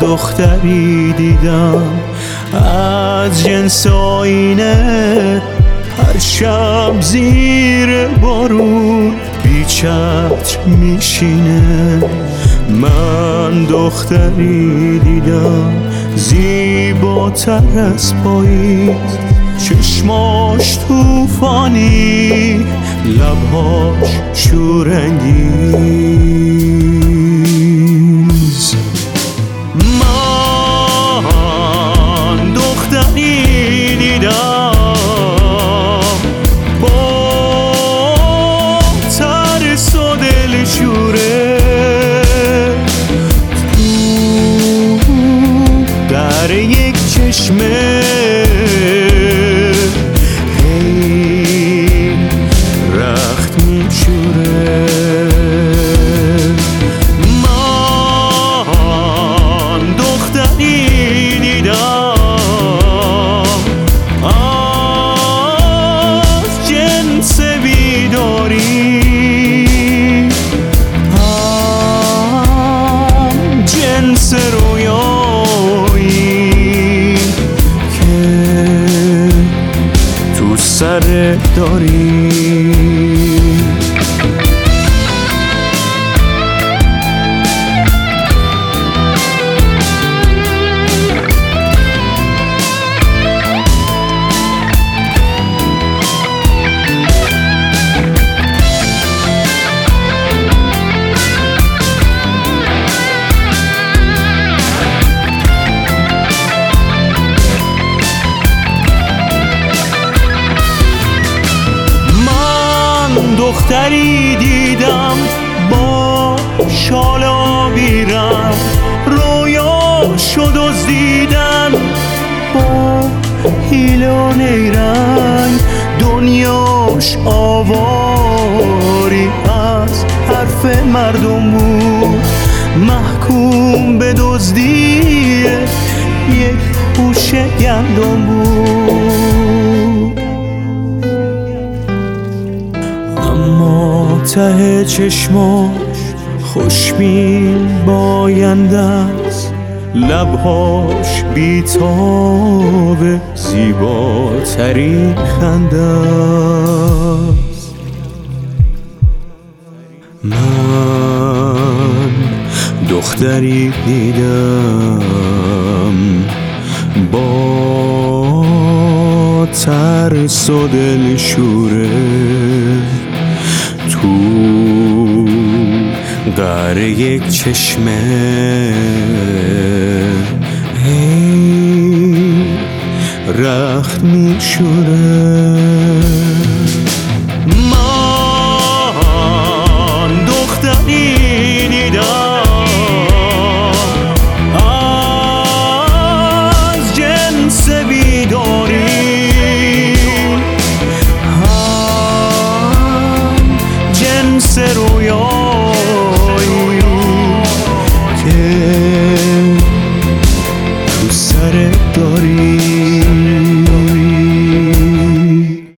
دختری دیدم از جنس آینه، هر شب زیر بارون بی چتر میشینه. من دختری دیدم زیباتر از پاییز، چشماش توفانی، لبهاش شورانگیز. من دختری دیدم با ترس و دلشوره، تو در یک چشمه رخت میشوره. من دختری دیدم از جنس بیداری، هم جنس رویایی که تو سر داری. دختری دیدم با شال آبی رنگ، رویاشو دزدیدن با حیله و نیرنگ. دنیاش آواری از حرف مردم بود، محکوم به دزدی یک خوشه گندم بود. اما ته چشماش خوشبین باینده است، لبهاش بیتاب زیباترین خنده است. من دختری دیدم با ترس و دلشوره، تو در یک چشمه رخت میشوره. من دختری دیدم از جنس بیداری، هم جنس رویایی که تو سر داری.